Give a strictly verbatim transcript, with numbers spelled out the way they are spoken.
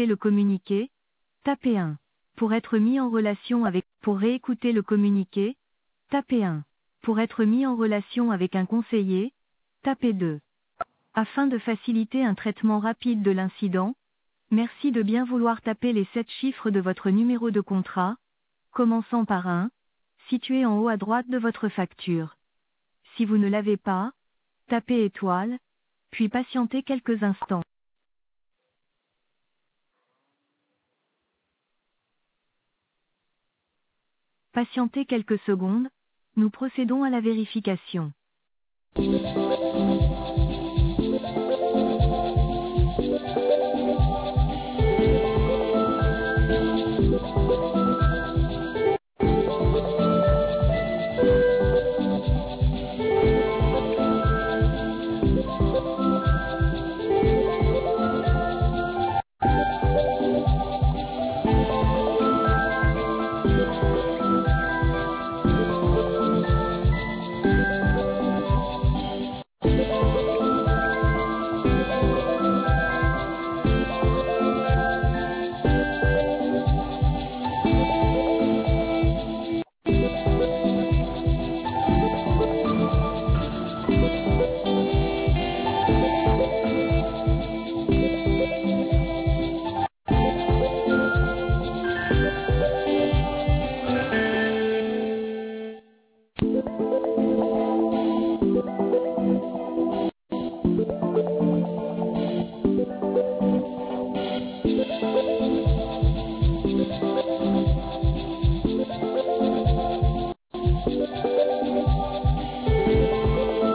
réécouter le communiqué, tapez un. Pour être mis en relation avec, pour réécouter le communiqué, tapez un. Pour être mis en relation avec un conseiller, tapez deux. Afin de faciliter un traitement rapide de l'incident, merci de bien vouloir taper les sept chiffres de votre numéro de contrat, commençant par un, situé en haut à droite de votre facture. Si vous ne l'avez pas, tapez étoile, puis patientez quelques instants. Patientez quelques secondes, nous procédons à la vérification.